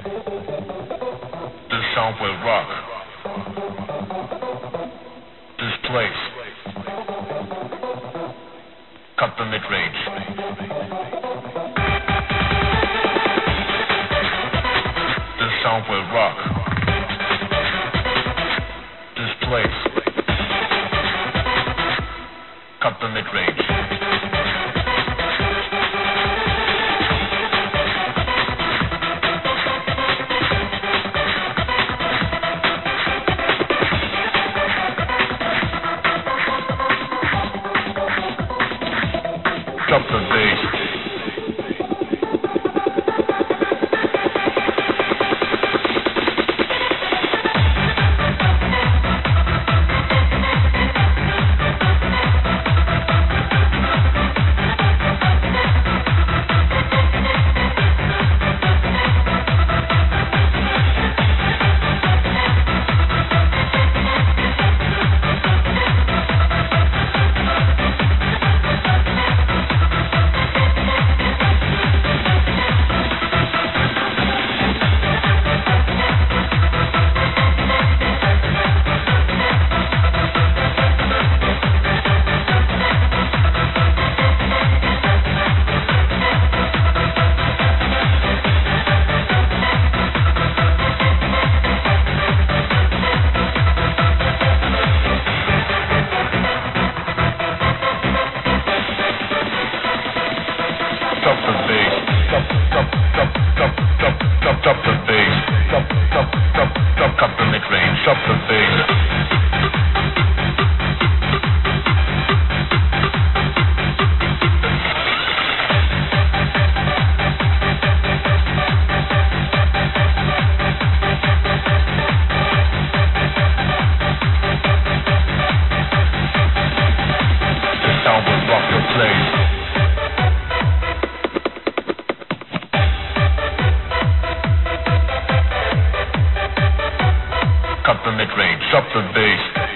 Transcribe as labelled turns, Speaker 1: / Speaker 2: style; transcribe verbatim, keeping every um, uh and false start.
Speaker 1: This sound will rock. This place. Cut the mid-range. This sound will rock. This place. Cut the mid-range. Drop the bass. Drop the bass. Drop, drop, drop, drop, drop, drop, drop the bass. Drop, drop, drop, drop, cut the mid-range. Drop the bass. The sound will rock the place. Cut the mid-range, drop the bass.